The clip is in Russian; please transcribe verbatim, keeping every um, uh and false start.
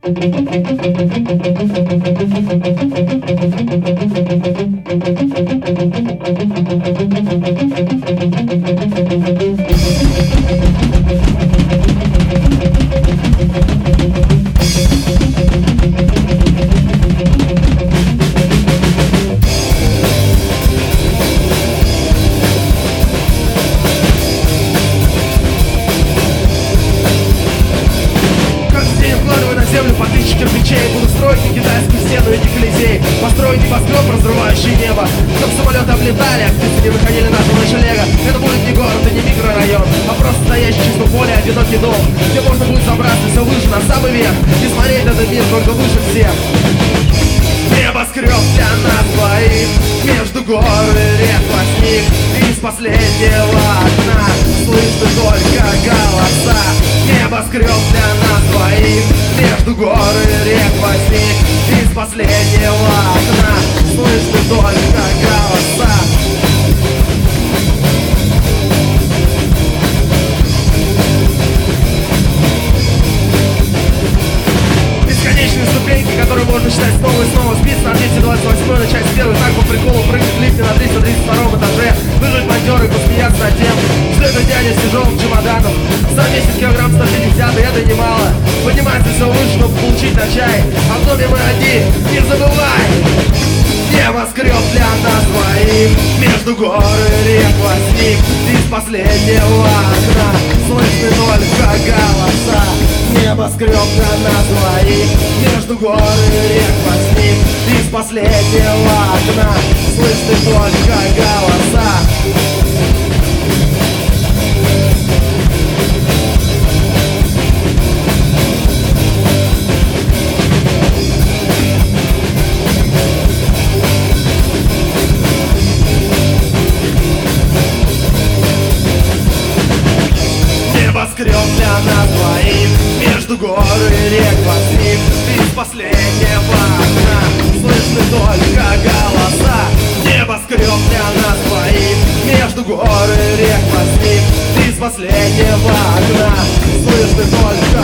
По тысяче кирпичей буду строить не китайскую стену и не колизей. Построить небоскреб, разрывающий небо, чтоб самолеты облетали, а птицы не выходили нашего ночлега. Это будет не город и не микрорайон, а просто стоящий чисто поле, одинокий дом, где можно будет забраться все выше на самый верх и смотреть на этот мир только выше всех. Небоскреб для нас двоих, между гор и рек возник, и из последнего окна слышны только голоса. Небоскреб для нас двоих, между гор и рек возник, и из последнего окна слышны только голоса. Бесконечные ступеньки, которые можно читать снова и снова. Спиц на двести двадцать восьмой, начать с первой. Так по приколу прыгать в лифте на триста тридцать втором этаже. Выжить монтер и посмеяться над тем, что это дядя с тяжелым чемоданом. За месяц килограмм сто пятьдесят, и это немало. Поднимается все выше, чтобы получить на чай. А в доме мы одни, не забывай. Небоскреб для нас двоих, между гор и рек возник, из последнего окна слышны только голоса. Небоскреб для нас двоих, между гор и рек возник, из последнего окна слышны только голоса. Небоскреб для нас двоих, между гор и рек возник, из последнего окна слышны только голоса. Небоскреб для нас двоих, между гор и рек возник, из последнего окна слышны только